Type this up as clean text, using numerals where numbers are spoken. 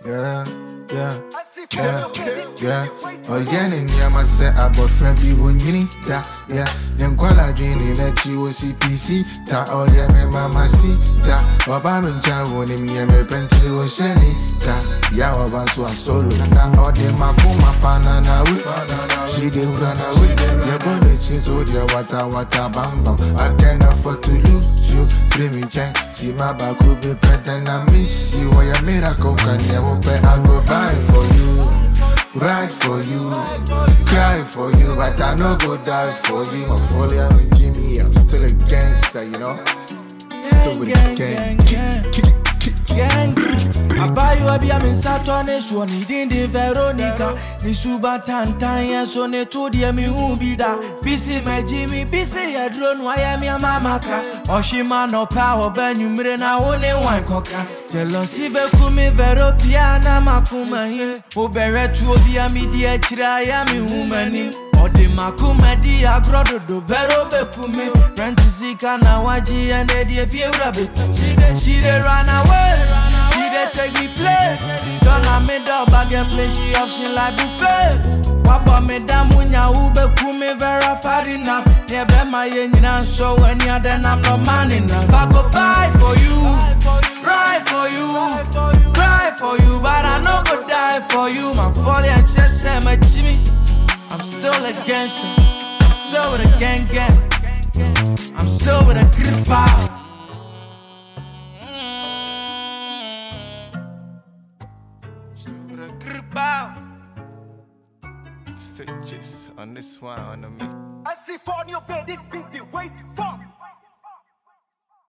Yeah. Oh, Jenny, near my set, I bought friend be when you need that. Yeah, then call a dream in that you will see PC. Ta, oh, yeah, me mama see that. Obama Chan won him near me, Penty was Shelly. Yeah, Oban's was solo. Now, all the Makuma Panana, she did run away. You're gonna chase all your water, bam bam. I can't afford to lose you. Free me, Chan, see my back will be better than I miss you. Why a miracle can never pay, I go buy for you. Ride for you, cry for you, but I no go die for you. I'm falling on Jimmy, I'm still a gangster, you know. Still with the gang. I buy you a beer in Saturday, so needing the Veronica. Ni suba tantanya, so ne to the me ubida. Busy my Jimmy, busy a drone, why am I mamaka? Oshima no power, ben you mrena one wine coca. Jealousy be kumi vero piana makuma here. Obere to be a media chirayami woman. Ode makuma di agrodo do vero be kume. Rentizika na waji and the fiera be. She dey run away. She dey take me play. Don't let me dog bag get plenty option like buffet. Papa me damunya ube kume very far enough. Never my yen so when you're then I'm not man enough. I go buy for you, ride for you, cry for you, but I no go die for you. My folly and just say my Jimmy. I'm still a gangster. I'm still with a gang. I'm still with a grip power. Stitches on this one on the mix. I see for your bed, this big